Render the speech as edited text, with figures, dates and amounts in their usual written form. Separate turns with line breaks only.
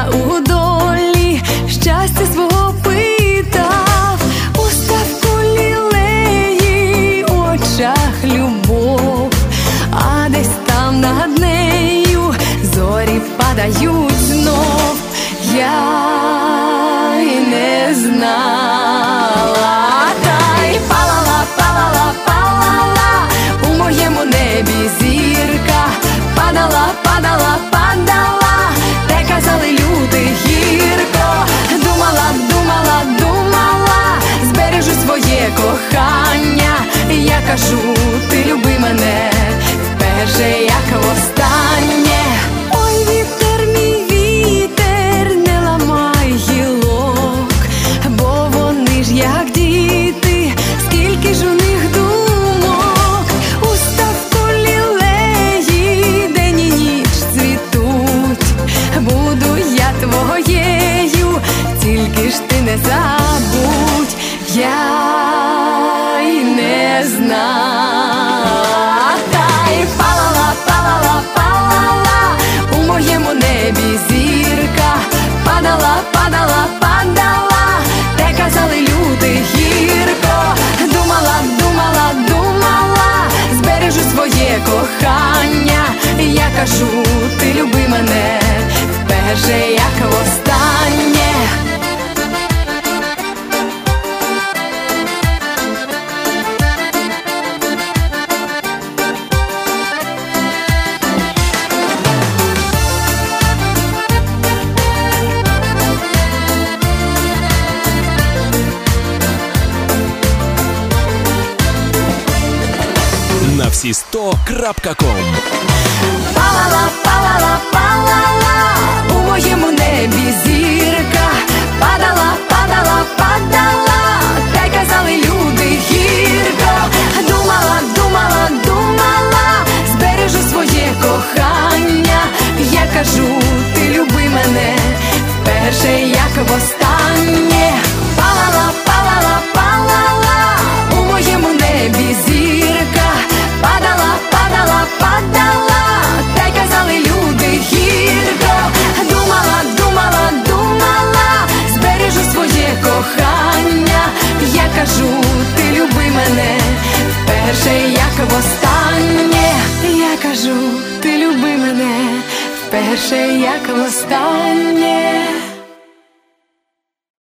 у долі щастя свого питав, у ставку лілеї, у очах любов, а десь там над нею зорі падають знов. Я й не знала, та й палала, палала, палала у моєму небі зірка, падала, падала, падала, те казали люди гірко. Думала, думала, думала, збережу своє кохання. Я кажу, ти люби мене вперше, як востаннє. Ой, вітер, мій вітер, не ламай гілок, бо вони ж як діти, скільки ж у них думок. У ставку лілеї день і ніч цвітуть, буду я твоєю, тільки ж ти не забудь. Я й не знала, та й палала, палала, палала у моєму небі зірка, падала, падала, падала, те казали люди гірко. Думала, думала, думала, збережу своє кохання. Я кажу, ти люби мене вперше, як востаннє.
На всі 100.com.
Палала, палала, палала у моєму небі зірка, падала, падала, падала, та й казали люди гірко. Думала, думала, думала, збережу своє кохання. Я кажу, ти люби мене вперше, як востаннє. Палала, палала, палала у моєму небі зірка, падала, падала, падала, та й казали люди гірко. Думала, думала, думала, збережу своє кохання. Я кажу, ти люби мене вперше, як востаннє. Я кажу, ти люби мене вперше, як востаннє.